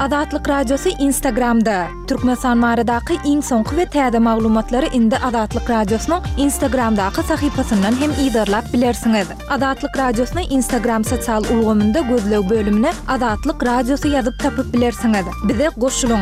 Adatlyk Radiosu Instagramda. Türkmenistan maradaky iň soňky we täze maglumatlary indi Adatlyk Radiosynyň Instagramdaky sahypasyndan hem ýydarlap bilersiňiz. Adatlyk Radiosynyň Instagram sosial ulgamynda gözleg bölümine Adatlyk Radiosu ýazyp tapyp bilersiňiz. Bize goşulyň.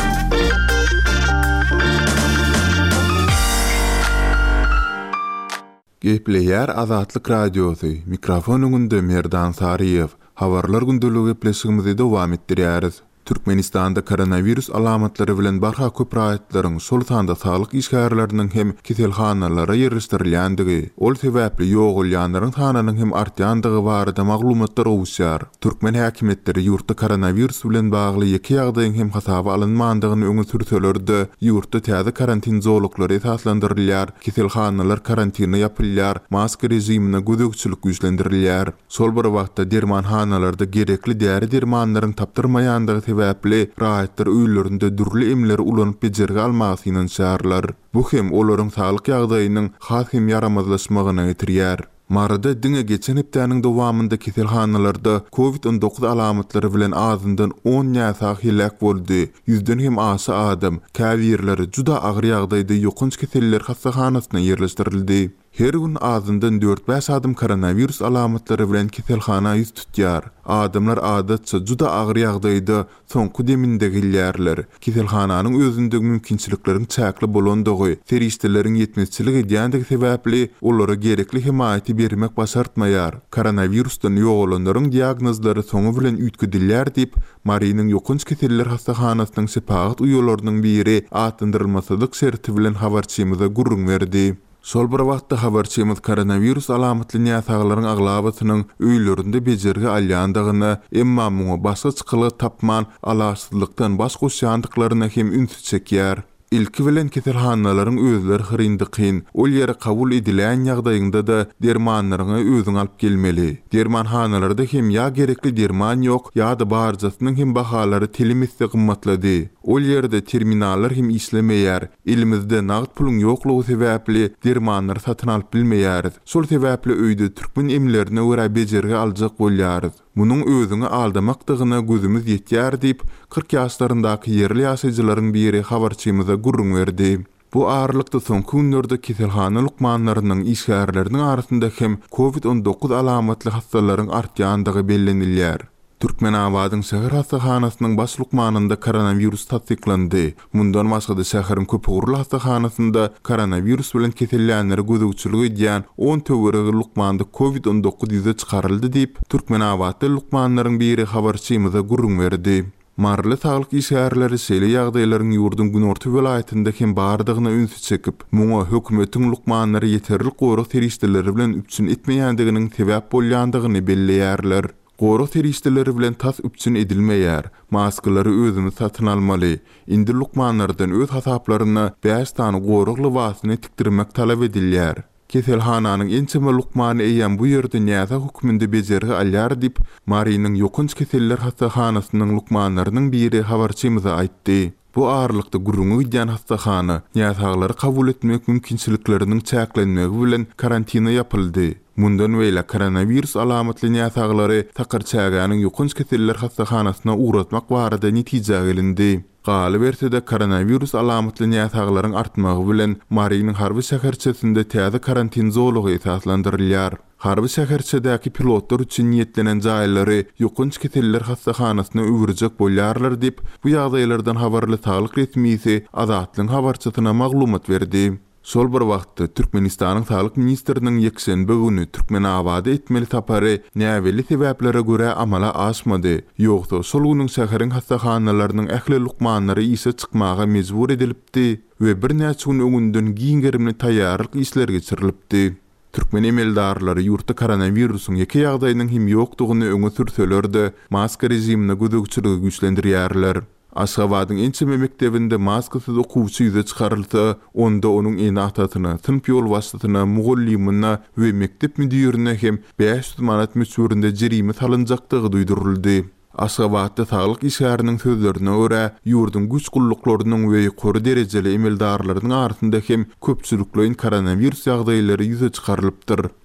Gepleýär Adatlyk Radiosu. Mikrofonuňda Merdan Sariýew. Habarlar gündöligi pleşigimizi dowam etdirýäris. Türkmenistanda koronavirus alamatlary bilen barha köp raýatlaryň şol sanda saglyk işgärlerini hem kiselhanalara ýerleşdirilýändigi, ol sebäpli ýogulýanlaryň sanynyň hem artýandygy barada maglumatlar owuşýar. Türkmen häkimetleri ýurtda koronavirus bilen bagly ýeki ýagdaýyň hem hasaba alynmandygyny öňe sürselerde ýurtda täze karantin zoluklary esaslandyrylýar, kiselhanalar karantini ýapylýar, maska rejimine gödekçilik güýçlendirilýär. Şol bir wagtda dermanhanalarda gerekli däri-dermanlaryň tapdyrmaýandygy sebäpli raýatlar öýlerinde dürli emleri ulanyp bejerge almagynyň şaharlar. Bu hem olaryň saglyk ýagdaýynyň has hem yaramazlaşmagyna getirýär. Marada diňe geçen hepdäniň dowamında kiselhanalarda COVID-19 alamatlary bilen azyndan 10 ýasa hilak boldy. Ýüzden hem aşy adam käwirleri juda agyr ýagdaýda ýokunç keseller hastahanasyna ýerleşdirildi. Her gün azyndan 4-5 adam koronavirus alamatlary bilen kiselhana ýüz tutýar. Adamlar adatça juda agyr ýagdaýda soňky deminde gelýärler. Kiselhananyň özündäki mümkinçilikleriň çäkli bolandygy, terişdeleriň ýetmezçiligi edýändigi sebäpli olara gerekli himayaty bermek başartmaýar. Koronavirusdan ýogulanlaryň diagnozlary soňu bilen üýtgedilýär diýip Marynyň ýokunç keseller hastahanasynyň sepagat uýalarynyň biri atındyrylmasydyk şerti bilen habarçymyza gurrun berdi. Şol bir wagtda habarçymyz koronavirus alamatly ýasaglaryň aglabatynyň öýlerinde bejerge alýandygyny, emma muňa başga çykyly tapman alaçsızlykdan baş goşýandyklaryna hem ünsüz çekýär. İlki bilen kiselhanalaryň özleri hyryndyqyn, ol ýere kabul edilen ýagdaýynda da dermanlaryňy özüň alyp gelmeli. Dermanhanalarda hem ýa gerekli derman ýok, ýa da barjasynyň hem bahalary telimizde gymmatlady. Ol ýerde terminallar hem işlemeýär. Elimizde nagd puluň ýoklugy sebäpli dermanlary satyn alyp bilmeýäris. Şol sebäpli öýde türkmen emlerine görä bejerge aljak bolýarys. Munyň özüňi aldamakdygyna gözümiz ýetýär diýip 40 ýaşlaryndaky yerli ýaşaýjylaryň biri habarçymyza gurrun berdi. Bu ağırlykda soňky günlerde kiselhana lukmanlarynyň işgärleriniň arasynda hem COVID-19 alamatly hastalaryň artýandygy bellenilýär. Türkmen Awadyň şäher hastahanasynyň baş lukmanynda koronavirus tasdiklandy. Mundan başga şäheriň köpügürli hastahanasynda koronavirus bilen kesellenleri gödekçilik edýän 10 töweregi lukmanda COVID-19 ýüze çykaryldy diýip Türkmen Awady lukmanlaryň biri habarçymyza gurrun berdi. Marly saglyk işgärleri şeýle ýagdaýlaryň ýurdun günorta welaýatynda hem bardygyna ünsüz çekip, muňa hökümetiň lukmanlary ýeterli goruk terişdeleri bilen üpçün etmeýändiginiň sebäp bolýandygyny belleýärler. Goruk terişdeleri bilen tas üpçün edilmeýär. Maskalary özümiz satyn almaly. Indi lukmanlardan öz hasaplaryna 5 tane goruk lybasyny tikdirmek talap edilýär. Keselhananyň ençeme lukmany eýen bu ýerde näze hukmynda bejerge alýar diýip Marynyň ýokunç keseller hastahanasynyň lukmanlarynyň biri habarçymyza aýtdy. Bu ağırlykda gurrunu edýän hastahana ýasaglary kabul etmek mümkinçilikleriniň çäklenmegi bilen karantina ýapyldy. Mundan beýle koronavirus alamatly ýasaglary takar çägäniň ýokunç keseller hastahanasyna uğratmak barada netije gelindi. Galy bersede koronavirus alamatly ýasaglaryň artmagy bilen Marynyň harby şäherçesinde täze karantin zolugy esaslandyrylýar. Harby şäherçedäki pilotlar üçin niýetlenen jaýlary ýokunç keseller hastahanasyna öwürjek bolýarlar diýip bu ýagdaýlardan habarly saglyk resmisi Adatlyň habarçysyna maglumat berdi. Şol bir wagtda Türkmenistanyň saglyk ministriniň ýekşenbe güni Türkmen Awady etmeli tapary näweli sebäplere görä amala aşmady. Ýogsa şol güniň şäheriň hastahanalarynyň ähli lukmanlary ýyşa çykmaga mejbur edilipdi we bir näçe gün öňünden giňgerimli taýýarlyk işler geçirilipdi. Türkmen emeldarlary ýurtda koronavirusyň ýeki ýagdaýynyň hem ýokdugyny öňe sürselerde maska rejimine gödekçiligi güýçlendirýärler. Aşgabatyň ençeme mektebinde maskasyz okuwçy ýüze çykarylsa, onda onuň enahatyna, sınıf ýol başlygyna, mugallimine we mektep müdirine hem 500 manat möçberinde jerime salynjakdygy duýduruldy. Aşgabatda saglyk işgäriniň sözlerine görä, ýurdun güç gullyklarynyň we ýokary derejeli emeldarlarynyň arasynda hem köpçüliklerin koronavirus ýagdaýlary ýüze çykarylypdyr.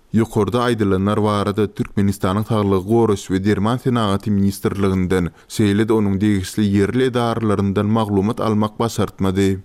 Ýokarda aýdylanlar barada Türkmenistanyň Saglyk goruş we derman senaty ministrliginden şeýle-de onuň degişli ýerli edarlaryndan maglumat almak başartmady.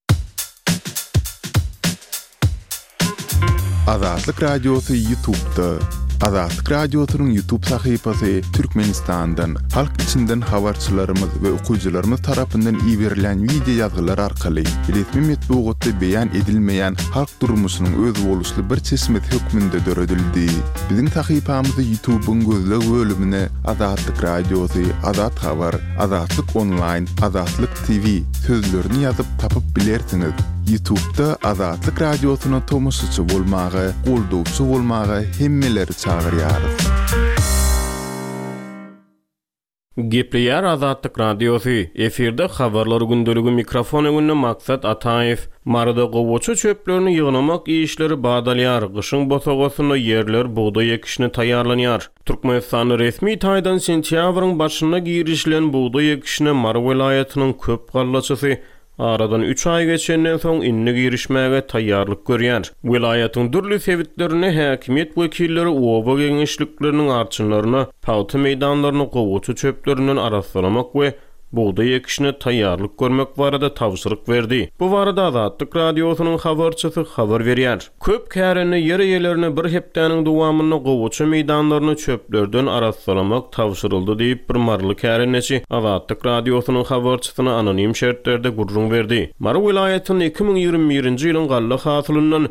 Azatlyk Radiosu YouTube'da. Azatlyk Radiosynyň YouTube sahypasy Türkmenistandan, halk içinden habarçylarymyz we okuwçylarymyz tarapyndan iýerilen video ýazgylar arkaly resmi metbuatda beýan edilmeýän halk durmuşynyň öz boluşly bir çeşmet hökmünde döredildi. Biziň sahypamyzy YouTube'un gözleg bölümine Azatlyk Radiosu, Azat Habar, Azatlyk Online, Azatlyk TV sözlerini ýazyp tapyp bilersiňiz. YouTube'da Azatlyk Radiosyna tomoşçy bolmagy, goldowçy bolmagy hemmeleri çağırýarys. Gepleýär Azatlyk Radiosu. Efirde habarlar gündöligi mikrofon öňünde Maksat Ataýew. Marada gowaçy çöplerini ýygnamak işleri badalýar. Gyşyň bosagosyna ýerler buğday ekişine taýýarlanýar. Türkmenistan resmi taýdan sentýabryň başyna girişlen buğday ekişine Mar welaýatynyň köp gallaçysy aradan 3 ay geçenden soň inni girişmäge taýýarlyk görýär. Welaýatyň dürli sebitlerine häkimiýet wekilleri oba geňeşlikleriniň arçynlaryna paýta meýdanlaryny gowaçy çöplerinden arasalamak we buğday ekişine taýýarlyk görmek barada tawsyryk berdi. Bu barada Azatlyk Radiosynyň habarçysy habar berýär. Köp käreni ýer eýelerini bir hepdeniň dowamyna gowaçy meýdanlaryny çöplerden arasalamak tawsyryldy diýip bir marly kärençi Azatlyk Radiosynyň habarçysyna anonim şertlerde gurrun berdi. Mar welaýatynyň 2021-nji ýylyň galla hasylyndan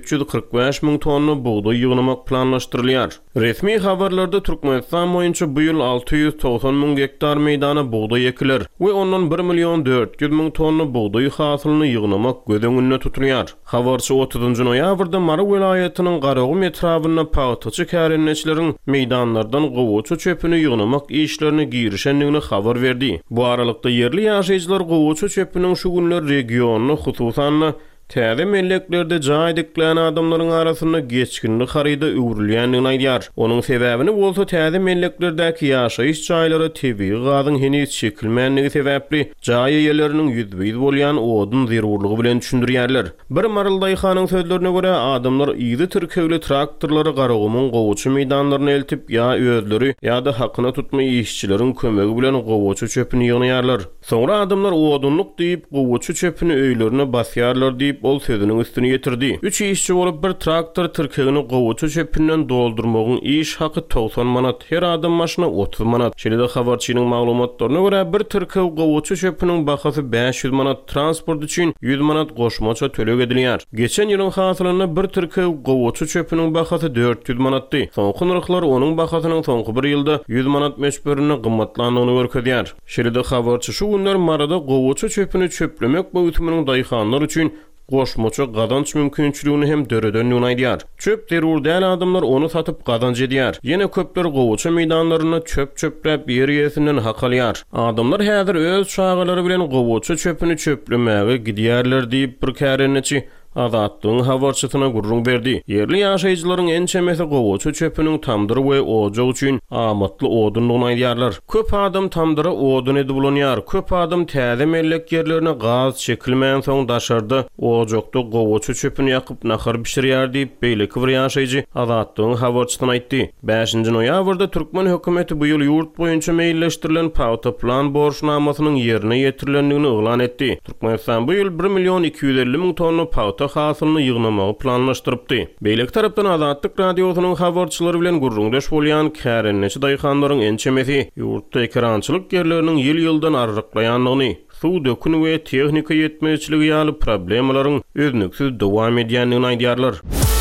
345.000 tonna buğday ýygnamak planlaşdyrylýar. Resmi habarlarda Türkmenistan boýunça bu ýyl 690.000 hektar meýdana buğday ekiler we ondan 1.400.000 tonna buğday hasylyny ýygnamak göz öňünde tutulýar. Habarçy 30-njy noýabrda Mar welaýatynyň Garagum etrabyna paýtaçy kärençileriň meýdanlardan gowaçy çöpüni ýygnamak işlerini girişendigini habar berdi. Bu aralykda yerli ýaşaýjylar gowaçy çöpüniň şu günler regiony hususan täze melleklerde jaýdyklan adamlaryň arasynda geçkinlik haryda öwrülýändigini aýdýar. Onuň sebäbini bolsa täze melleklerdäki ýaşaýyş jaýlary tebii gazyň heniz çekilmänligi sebäpli jaý ýerleriniň ýüzbeýiz bolýan odun zerurlygy bilen düşündirýärler. Bir Maryldaýhanyň sözlerine görä adamlar ýygy türkewli traktorlary Garagumyň gowaçy meýdanlaryna eltip ýa özleri ýa-da hakyna tutmaý işçileriň kömegi bilen gowaçy çöpüni ýygnaýarlar. Soňra adamlar odunluk diýip gowaçy çöpüni öýlerine basýarlar diýip ol sözüniň üstüne ýetirdi. 3 işçi bolup bir traktor tırkegini gowaçy çöpünden doldurmagyň iş haky 90 manat, her adam maşyna 30 manat. Şeýle-de habarçynyň maglumatlaryna görä bir tırkeg gowaçy çöpüniň bahasy 500 manat, transport üçin 100 manat goşmaça төлөp edilýär. Geçen ýylyň hasylyna bir tırkeg gowaçy çöpüniň bahasy 400 manatdy. Soňky narxlar onuň bahasynyň soňky bir ýylda 100 manat meşberini gymmatlandygyny görkezýär. Şeýle-de habarçy şu günler marada gowaçy çöpüni çöplemek boýutymynyň daýhanlar üçin goşmaça gadanç mümkinçiligini hem döredönligini aýdýar. Çöp derur däl adamlar onu satyp gadanç edýär. Ýene köpler gowaçy meýdanlaryna çöp çöpläp ýerýesinden hakalýar. Adamlar häzir öz çağalary bilen gowaçy çöpüni çöplemäge gidýärler diýip bir kärençi Azatlyň habarçysyna gurrun berdi. Yerli ýaşaýjylaryň ençemesi gowaçy çöpüniň tamdyry we ojak üçin amatly odunlygyny aýdýarlar. Köp adam tamdyra odun edip bolanýar. Köp adam täze mellek ýerlerine gaz çekilmän soň daşarda ojakda gowaçy çöpüni ýakyp nahar bişirýär diýip beýleki bir ýaşaýjy Azatlyň habarçysyna aýtdy. 5-nji noýabrda Türkmen hökümeti bu ýyl ýurt boýunça meýilleşdirilen paýta plan borçnamasynyň ýerine ýetirilendigini oglan etdi. Türkmenistan bu ýyl 1.250.000 tonna paýta hasylyny ýygnamagy planlaşdyrypdy. Beýlek tarapdan Azatlyk Radiosynyň habarçylary bilen gurrundaş bolýan kärençi daýhanlaryň ençemesi ýurtda ekrançylyk ýerleriniň ýyl-ýyldan arryklaýanlygyny, suw dökün we tehnika ýetmezçiligi ýaly problemalaryň öznüksiz dowam edýändigini aýdýarlar.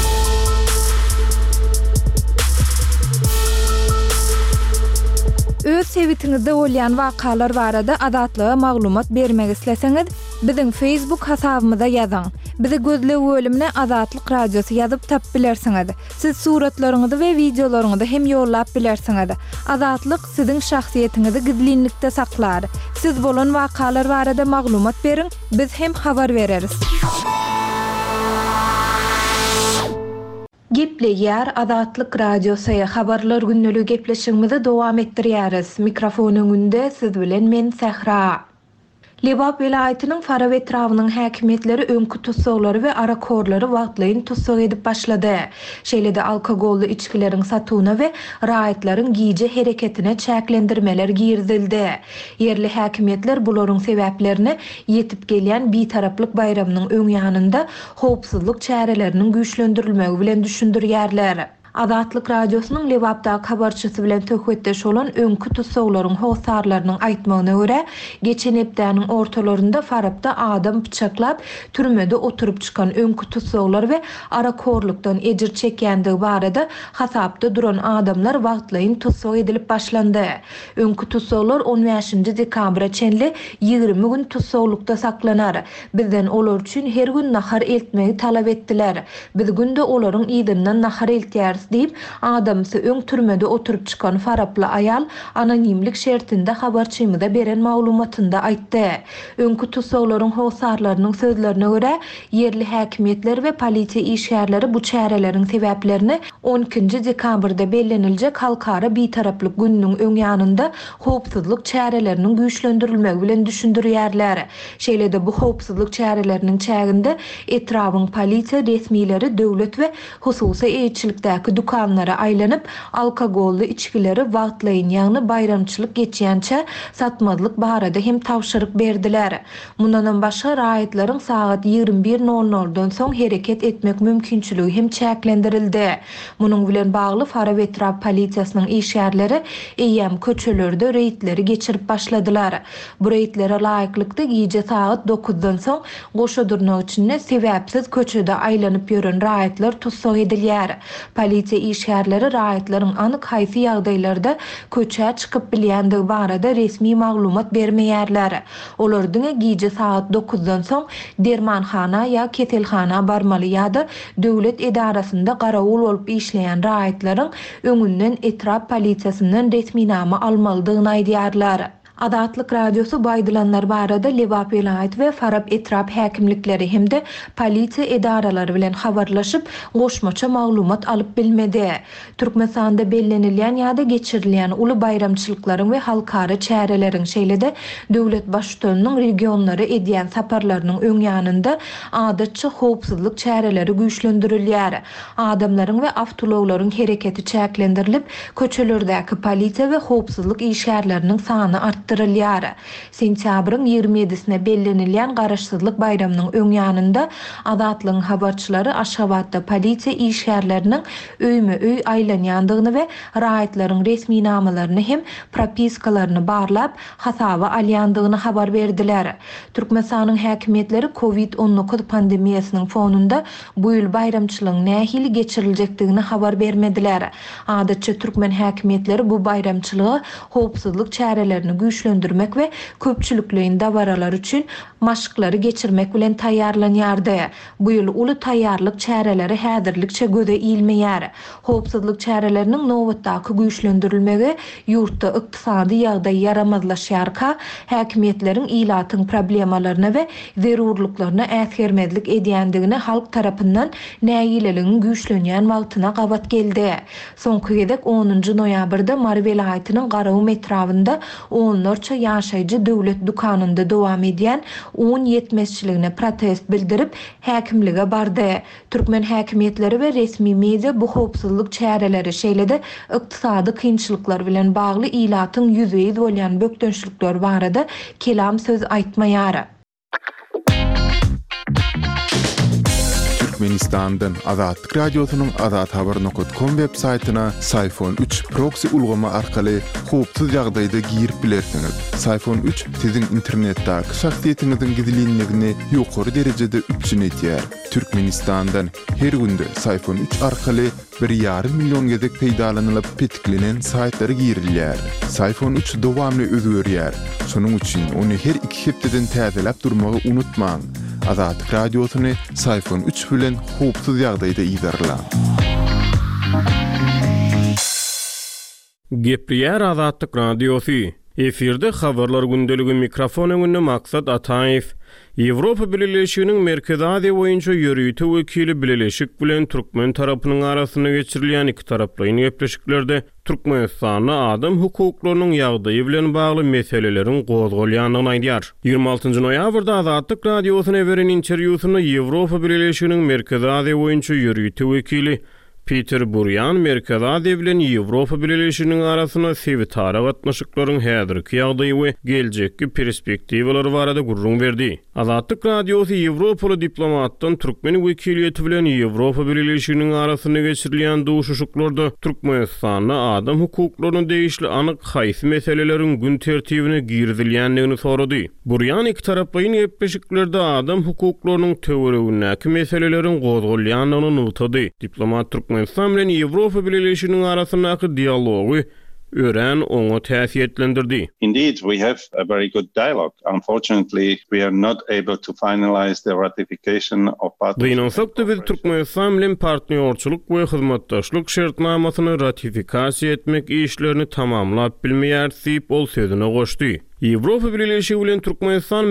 Öz sebitiňizde bolýan wakalar barada Azatlyga maglumat bermek isleseňiz, biziň Facebook hasabymyza ýazyň. Bizi gözleg bölümine Azatlyk Radiosu ýazyp tap bilersiňiz. Siz suratlaryňyzy we videolaryňyzy hem ýollap bilersiňiz. Azatlyk siziň şahsiýetiňizi gizlinlikde saklar. Siz bolan wakalar barada maglumat beriň, biz hem habar bereriz. Gepleýär Azatlyk Radiosu habarlar gündöligi gepleşigimizi dowam etdirýäris. Mikrofon öňünde siz bilen men Sehra. Lebap vilayetinin Farav etrafının häkimetleri öňkü tutsagları we arakorlary wagtlaýyn tutsag edip başlady. Şeýlede alkogolly içkilerin satyna we raýatlaryň giýje hereketine çäklendirmeler girdildi. Yerli häkimetler bularyň sebäplerini yetip gelýän bitaraplyk bayramynyň öň ýanynda howpsuzlyk çäreleriniň güýçlendirilmegi bilen düşündirýärler. Adatlyk radiosynyň Lebapda habarçysy bilen töhfetdeş bolan öňkü tutsaglaryň howsarlarynyň aýtmagyna görä, geçen hepdäniň ortalarynda Farabda adam bıçaklap türmede oturup çykan öňkü tutsaglar we arakorlukdan ejir çekýändigi barada hasapda duran adamlar wagtlaýyn tutsag edilip başlandy. Öňkü tutsaglar 15-nji dekabra çenli 20 gün tutsaglykda saklanar. Bizden olar üçin her gün nahar eltmegi talap etdiler. Biz günde olaryň ýygynyň nahar eltýär deyip adamsy öň türmede oturup çykan Faraply ayal anonimlik şertinde habarçymyda beren maglumatynda aýtdy. Öňkü tutsaglaryň howsarlarynyň sözlerine görä, yerli häkimetler we polisiýa işgärleri bu çäreleriň sebäplerini 12-nji dekabrda belleniljek halkara bitaraplyk gününiň öň ýanynda howpsuzlyk çäreleriniň güýçlendirilmegi bilen düşündirýärler. Şeýlede bu howpsuzlyk çäreleriniň çäginde etrawyň polisiýa resmileri döwlet we hususy eýçilikdäki dukanlara aýlanyp alkogolly içkileri wagtlaýyn ýagny bayramçylyk geçýänçe satmazlyk barada hem tawşyryk berdiler. Mundan başga raýatlaryň saat 21:00'dan soň hereket etmek mümkinçiligi hem çäklendirildi. Munyň bilen bagly Farav etraf polisiýasynyň işgärleri eýem köçelerde reýtleri geçirip başladylar. Bu reýtlere laýyklykda giýje saat 9'dan soň goşadurnak üçin sebäpsiz köçede aýlanyp ýören raýatlar tutsag edilýär. Polisiýa işgärleri raýatlaryň anyk haýsy ýagdaýlarda köçe çykyp bilýändigi barada resmi maglumat bermeýärler. Olardyň giýje saat 9'dan soň dermanhana ýa keselhana barmaly ýa-da döwlet edarasynda garawul bolup işleýän raýatlaryň öňünden etraf polisiýasynyň resminama almalydygyny aýdýarlar. Adatlyk radiosu baydylanlar barada Lebap vilayet we Farab etraf häkimlikleri hemde polisiýa edaralary bilen habarlaşyp goşmaça maglumat alyp bilmedi. Türkmenistanda bellenilýän ýa-da geçirilýän uly bayramçylyklaryň we halkara çäreleriň şeýlede döwlet başçylarynyň regionlary edýän saparlarynyň öň ýanynda adatça howpsuzlyk çäreleri güýçlendirilýär. Adamlaryň we awtologlaryň hereketi çäklendirilip, köçelerdäki polisiýa we howpsuzlyk işgärleriniň sany artdyrylýar. Sentýabryň 27-sine bellenilýän garaşsyzlyk bayramynyň öň ýanynda Adatlyň habarçylary Aşgabatda polisiýa işgärleriniň öýme-öý aýlanýandygyny we raýatlaryň resmi namalaryny hem propiskalaryny barlap hasaba alýandygyny habar berdiler. Türkmenistanyň häkimetleri COVID-19 pandemiýasynyň fonunda bu ýyl bayramçylygyň nähili geçiriljekdigini habar bermediler. Adatça türkmen häkimetleri bu bayramçylygy howpsuzlyk çärelerini güýçlendirmek we köpçülikliğin dawaralar üçin maşıklary geçirmek bilen taýýarlanýardy. Bu ýyl uly taýýarlyk çäreleri häzirlikçe göze ilmeýär. Howpsuzlyk çäreleriniň nowatdaky güýçlendirilmegi ýurtda ykdysady ýagdaý yaramazlaşýarka häkimetleriň ilatyň problemalaryna we zerurlyklaryna äsgermezlik edýändigini halk tarapyndan näýileligiň güýçlenýän wagtyna gabat geldi. Soňky gedek 10-njy noýabrda Mary vilayetynyň Garawy etrafynda onlarça ýaşaýjy döwlet dukanynda dowam edýän 10 yetmezçiligine protest bildirip häkimlige bardy. Türkmen häkimetleri we resmi media bu howpsuzlyk çäreleri şeýlede ykdysady kynçylyklar bilen bagly ilatyň ýüzeye bolýan bökdönçlikler barada kelam söz aýtmaýar. Türkmenistan'dan Adatlyk radiosynyň adathabar.com web saýtyna Sayfon 3 proxy ulgama arkaly howpsuz ýagdaýda girip bilersiňiz. Sayfon 3 siziň internetdäki şahsiýetiňiziň gizlinligini ýokary derejede üçin etýär. Türkmenistan'dan her günde Sayfon 3 arkaly 1,5 milyon gezek peýdalanylyp petiklenen saýtlary girilýär. Sayfon 3 dowamly özgörýär. Şonuň üçin ony her 2 hepdeden täzelep durmagy unutmaň. Adatlyk radiosyny Sayfon 3 bilen howpsuz ýagdaýda ýygarlaň. Gepleýär Adatlyk radiosu. Efirde habarlar gündeligi mikrofon öňünde Maksat Ataýew. Ýewropa Birleşiginiň Merkezi Aziýa boýunça ýörüýti wekili Birleşik bilen Türkmen tarapynyň arasyna geçirilýän iki taraply gepleşiklerde Türkmenistanyň adam hukuklarynyň ýagdaýy bilen bagly meselelerin gozgolýandygyny aýdýar. 26 noýabrda Azatlyk radiosyna beren interwýusyny Ýewropa Birleşiginiň Merkezi Aziýa boýunça ýörüýti wekili Peter Buryan Merkezi Aziýa bilen Ýewropa Birleşiginiň arasyna sevitara gatnaşyklaryň häzirki ýagdaýy we geljekki perspektiwalary barada gurrun berdi. Azatlyk radiosy Ýewropaly diplomatdan Türkmen wekiliýeti bilen Ýewropa Birleşiginiň arasyna geçirilýän duşuşyklarda Türkmenistanyň adam hukuklaryny değişli anyk haýsy meseleleriň gün tertibine girdilýändigini sorady. Buryan iki taraplyň gepleşiklerde adam hukuklarynyň töweregindäki meselelerin gozgolýandygyny nutady. Diplomat Türkmenistan bilen Ýewropa Birleşiginiň arasyndaky dialogy ören oňa täsir etlendirdi. Indeed, we have a very good dialogue. Unfortunately, we are not able to finalize the ratification of partnership. Biz Türkmenistan bilen partnerçilik we hyzmatdaşlyk şertnamasyny ratifikasiýa etmek işlerini tamamlap bilmeýär diýip ol sözüne goşdy. Ýewropa Birleşigi bilen Türkmenistan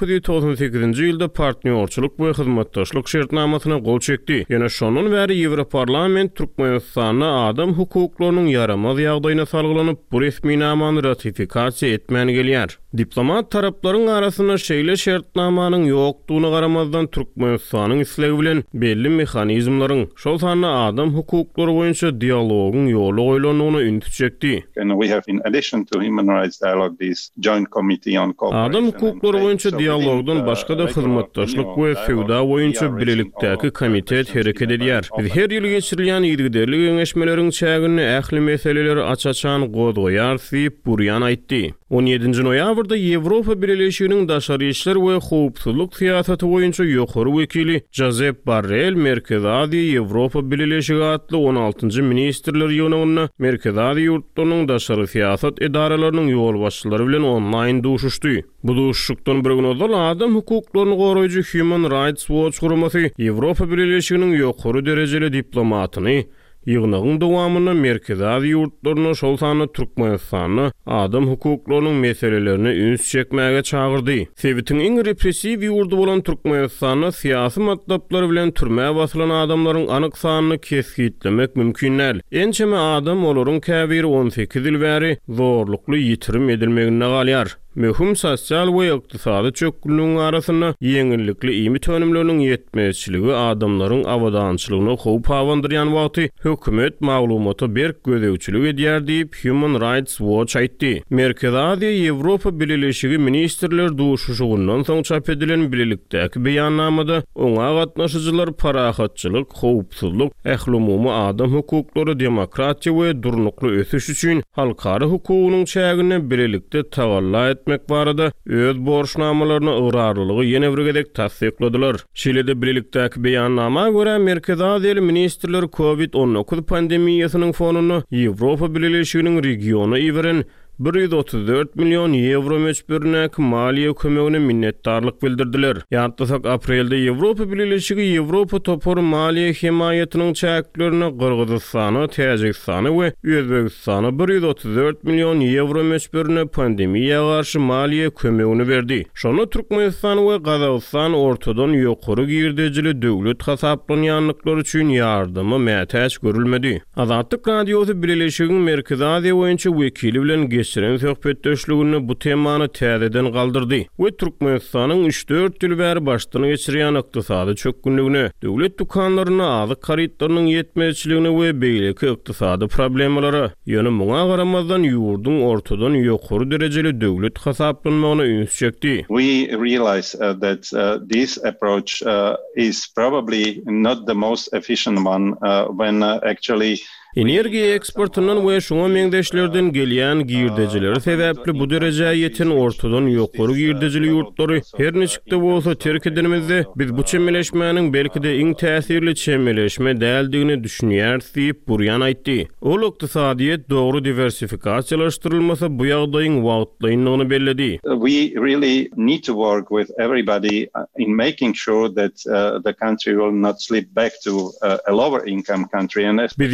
1998-nji ýylda partnerçilik we hyzmatdaşlyk şertnamasyna gol çekdi. Ýene şonun bäri Ýewroparlament Türkmenistanyň adam hukuklarynyň yaramaz ýagdaýyna salgylanyp bu resmi namany ratifikasiýa etmän gelýär. Diplomat taraplaryň arasyna şeýle şertnamanyň ýokdugyna garamazdan Türkmenistanyň islegi bilen belli mehanizmlaryň, şol sanly adam hukuklary boýunça dialogyň ýoly goýulanyny üntü çekdi. And we have, in addition to human rights dialogue, this joint committee on cooperation. Adam hukuklary boýunça dialogdan başga da hyzmatdaşlyk we sewda boýunça birlikdäki komitet hereket edýär. Biz her ýyly geçirilýän ýygyderli geňeşmeleriň çägini ähli meseleleri açaçan gozgoýar diýip Buryan aýtdy. 17 noýabrda Ýewropa Birleşiginiň daşary işler we howpsuzlyk siýasaty boýunça ýokary wekili Josep Borrell Merkezi Aziýa Ýewropa Birleşigi atly 16-njy ministrler ýygynyna Merkezi Aziýa ýurtlarynyň daşary siýasat edaralarynyň ýol başçylary bilen online duşuşdy. Bu duşuşykdan bir gün ozal adam hukuklaryny goraýjy Human Rights Watch guramasy Ýewropa Birleşiginiň ýokary derejeli diplomatyny ýygnagyň dowamyna Merkezi Aziýa ýurtlaryna şol sany Türkmenistanyň adam hukuklarynyň meselelerini üns çekmäge çagyrdy. Sebitiň iň repressiw ýurdu bolan Türkmenistanyň syýasy matlaplary bilen türme basylan adamlaryň anyk sanyny kesgitlemek mümkin näl. Ençeme adam olaryň käbiri 18 ýyl bäri zorlukly ýitirim edilmegine galýar. Möhüm sosial we ykdysady çökgünlüğün arasyna ýeňillikli ými tönümleriniň ýetmezçiligi adamlaryň awadançylygyny howp awandyrýan wagty hökümet maglumaty berk gözegçilik edýär diýip Human Rights Watch aýtdy. Merkezi Aziýa Ýewropa Birleşigi ministrler duşuşugundan soň çap edilen birlikdäki beýannamada oňa gatnaşyjylar parahatçylyk, howpsuzlyk, ähli-umumy adam hukuklary, demokratiýa we durnukly ösüş üçin halkara hukugynyň çägine birlikde tagalla etmek barada öz borçnamalaryny ıgrarlygy ýene bir gedek tasdikladylar. Şeýle-de birlikdäki beýannama görä Merkezi Aziýaly ministrler COVID-19 pandemiýasynyň fonuny Ýewropa Birleşiginiň regiony iweren 134 milyon euro meçbörnäki maliýe kömegine minnetdarlyk bildirdiler. Ýatdysak aprelde Ýewropa Birleşigi Ýewropa topor maliýe himayatynyň çäklerini Gyrgyzstany, Täjikistany we Özbegistany 134 milyon euro meçbörne pandemiýaga garşy maliýe kömegini berdi. Şonu Türkmenistan we Gazawstan ortadan ýokary girdejili döwlet hasaplanýanlyklar üçin ýardymy mätäç görülmedi. Azatlyk radiosy Birleşigiň Merkezi Aziýa boýunça wekili bilen geçiren söhbetdeşligini bu temany täzeden galdyrdy we Türkmenistanyň 3-4 ýyl bäri başlygyny geçirýän ykdysady çökgünlügini, döwlet dukanlaryna azyk harytlarynyň ýetmezçiligini we beýleki ykdysady problemlary, ýöne muňa garamazdan ýurdun ortadan ýokary derejeli döwlet hasaplanmagyna üns çekdi. We realize that this approach is probably not the most efficient one when actually Energiýa eksportynyň we şoňa meňdeşlerden gelýän girdejileri sebäpli bu derejäge ýeten ortadan ýokary girdejili ýurtlary her neçikde bolsa terk edilmezde biz bu çemeleşmäniň belki de iň täsirli çemeleşme däldigini düşünýär diýip Buryan aýtdy. Ol ykdysadyýet dogry diversifikasiýalaşdyrylmasa bu ýagdaýyň wagtlaýynlygyny belledi. We really need to work with everybody in making sure that the country will not slip back to a lower income country. Biz ýurdun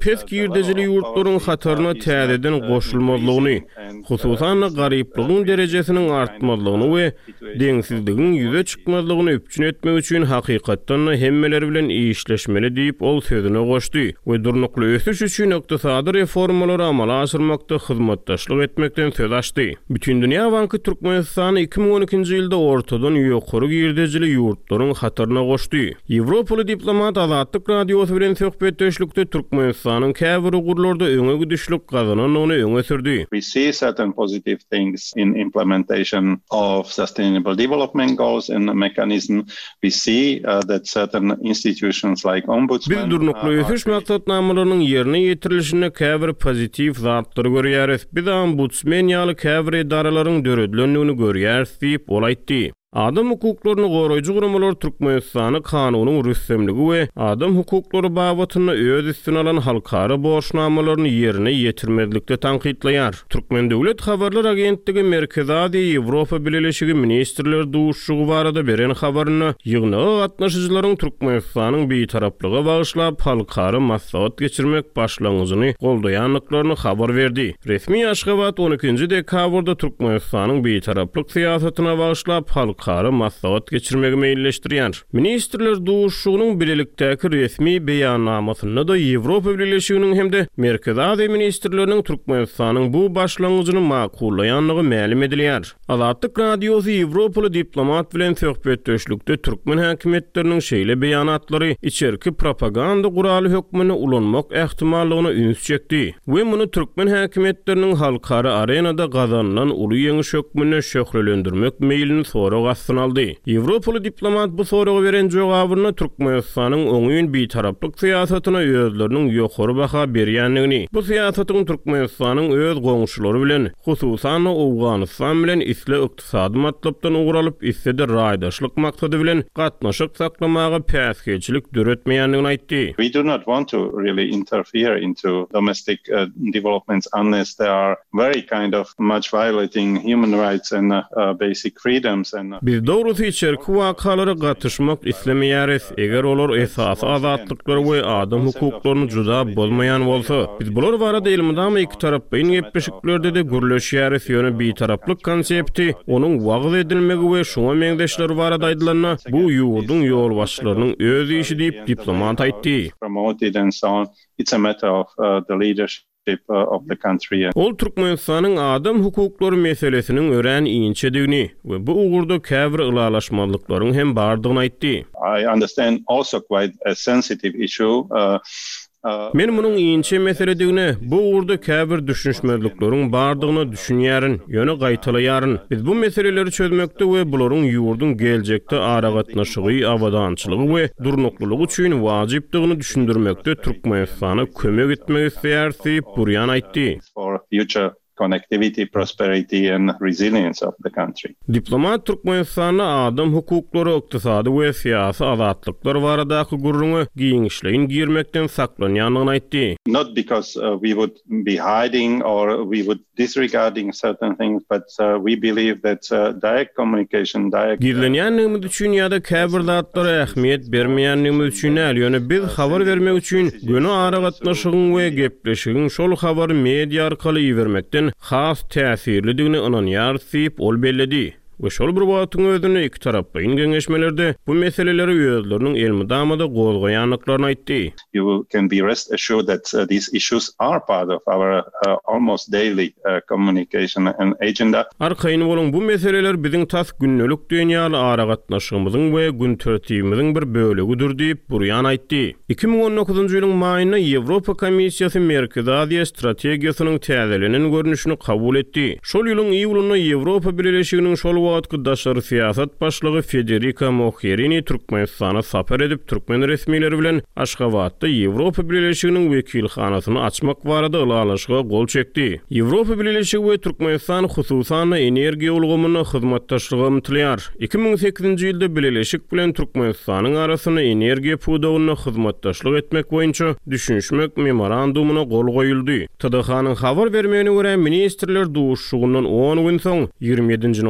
pes girdejili yurtlaryň hataryna täzeden goşulmalygyny, hususan garyplygyň derejesiniň artmalygyny we deňsizligiň ýüze çykmalygyny üpçün etmek üçin hakykatdan hemmeleri bilen işleşmeli diýip ol sözüne goşdy we durnukly ösüş üçin ykdysady reformalary amala aşyrmakda hyzmatdaşlyk etmekden söz açdy. Bütün dünýä banky Türkmenistany 2012-nji ýylda ortadan ýokary girdejili yurtlaryň hataryna goşdy. Ýewropaly diplomat Azatlyk radiosu bilen söhbetdeşlikde Türkmenistanyň käbir ugurlarda öňe gidişlik gazananyny öňe sürdi. We see certain positive things in implementation of sustainable development goals and mechanism. We see that certain institutions like ombudsman. Biz durnukly ösüş maksatnamalarynyň ýerine ýetirilişine käbir pozitiv zatlary görýäris. Biz ombudsman ýaly käbir edaralaryň döredilenligini görýäris diýip ol aýtdy. Adam hukuklaryny goraýjy guramalar Türkmenistany kanunyň rüssemligi we adam hukuklary babatyna öz üstüne alan halkara borçnamalaryny ýerine ýetirmedlikde tanqidlaýar. Türkmen Döwlet Habarlar Agentligi Merkezi Aziýa Ýewropa Birleşigi Ministrler Duşugy barada beren habaryny ýygnaga gatnaşyjylaryň Türkmenistanyň beýtaraplyga bagyşlap halkara maslahat geçirmek başlangyjyny goldaýanlyklaryny habar berdi. Resmi Aşgabat 12-nji dekabrda Türkmenistanyň beýtaraplyk siýasatyna bagyşlap halkara maslahat geçirmegi meýilleşdirýär. Ministrler Duşugynyň birlikdäki resmi beýannamasyna da Ýewropa Birleşiginiň hemde Merkezi Aziýa ministrleriniň Türkmenistanyň bu başlangyjyny makullaýanlygy ma'lum edilýär. Azatlyk radiosu Ýewropaly diplomat bilen söhbetdeşlikde Türkmen häkimetleriniň şeýle beýanatlary içerki propaganda guraly hökmüne ulanmak ähtimallygyna üns çekdi. We muny Türkmen häkimetleriniň halkara arenada gazanlan uly ýeňiş hökmüne şöhrelendirmek meýlini soragy astyna aldy. Ýewropaly diplomat bu soraga beren jogabyny Türkmenistanyň öňün beýtaraplyk siýasatyna özleriniň ýokary baha berýänligini, bu siýasatyň Türkmenistanyň öz goňşulary bilen, hususan Awganistan bilen isle ykdysady matlapdan uguralyp isde raýdaşlyk maksady bilen gatnaşyk saklamaga päskeçilik döretmeýänligini aýtdy. We do not want to really interfere into domestic developments unless they are very kind of much violating human rights and basic freedoms. Biz dogrusu içerki wakalara gatnaşmak islemeýäris. Eger olar esasy azatlyklar we adam hukuklaryny juda bolmaýan bolsa, biz bular barada ilmidama iki tarapyň gepleşiklerde de gürleşýäris ýöne beýtaraplyk konsepti, onuň wagz edilmegi we şoňa meňdeşler barada aýdylanna bu ýurduň ýol başçylarynyň öz işi diýip diplomat aýtdy. It's a matter of the leadership of the country. Ol Türkmenistanyň adam hukuklary meselesiniň ören iňçedigini we bu ugurda käbir ılalaşmalyklaryň hem bardygyny aýtdy. I understand also quite a sensitive issue. Men munyň iňçe meseledigine, bu ugurda käbir düşünşmezlikleriň bardygyny düşünýärin, ýöne gaýtalaýaryn. Biz bu meseleleri çözmekde we bularyň ýurdun geljekde ara gatnaşygy, awadançylygy we durnuklylygy üçin wajypdygyny düşündirmekde Türkmenistana kömek etmek isleýär diýip Buryan aýtdy. For future connectivity, prosperity and resilience of the country. Diplomat Türkmenistanyň adam hukuklary, ykdysady we syýasy azatlyklar baradaky gurruny giňişleýin girmekden saklanýanlygyny aýtdy. Not because we would be hiding or we would disregarding certain things, but we believe that direct communication, gizlenýänligimiz üçin ýa-da käbir zatlara ähmiýet bermeýänligimiz üçin ýöne biz habar bermek üçin göni ara gatnaşygyň we gepleşigiň şol habary media arkaly ýermekden has täsirlidigini ananýar diýip ol belledi. We şol bir wagtyň özüne iki tarapyň geňeşmelerde bu meseleleri ýözleriniň elmidamada gozgaýanlyklaryny aýtdy. You can be rest assured that these issues are part of our almost daily communication and agenda. Arkaýyn bolan bu meseleler biziň tas günnelik dünýäli ara gatnaşygymyzyň we gün tertibimiziň bir bölegidir diýip Buryan aýtdy. 2019-njy ýylyň maýyna Ýewropa Komissiýasy Merkezi Aziýa strategiýasynyň täzelenen görnüşini kabul etdi. Şol ýylyň iýulyna Ýewropa Birleşiginiň şol wagtky daşary siýasat başlygy Federica Mogherini Türkmenistana sapar edip Türkmen resmiýetleri bilen Aşgabatda Ýewropa Birleşiginiň wekilhanasyny açmak barada ılalaşyga gol çekdi. Ýewropa Birleşigi we Türkmenistan hususan energiýa ulgamyna hyzmatdaşlygy ymtylýar. 2008-nji ýylda Birleşik bilen Türkmenistanyň arasyna energiýa pudawyna hyzmatdaşlyk etmek boýunça düşünşmek memorandumuna gol goýuldy. TDH-nyň habar bermegine görä ministrler duşugundan 10 gün soň 27-nji noýabrda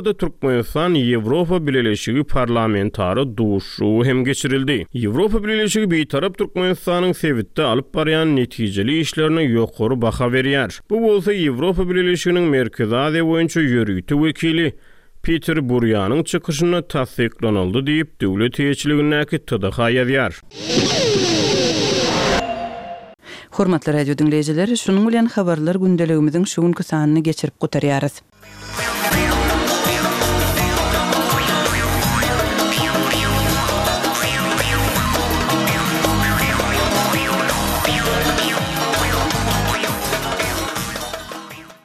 Ýyllarda Türkmenistan Ýewropa Birleşigi parlamentary duşu hem geçirildi. Ýewropa Birleşigi beýtarap Türkmenistanyň sebitde alyp barýan netijeli işlerine ýokary baha berýär. Bu bolsa Ýewropa Birleşiginiň Merkezi Aziýa boýunça ýörüýti wekili Peter Burýanyň çykyşyna tasdiklanyldy diýip döwlet heýetçiligindäki TDH ýazýar. Hormatly radio dinleýijiler, şunuň bilen habarlar gündeligimiziň şu günkü sanyny geçirip gutarýarys.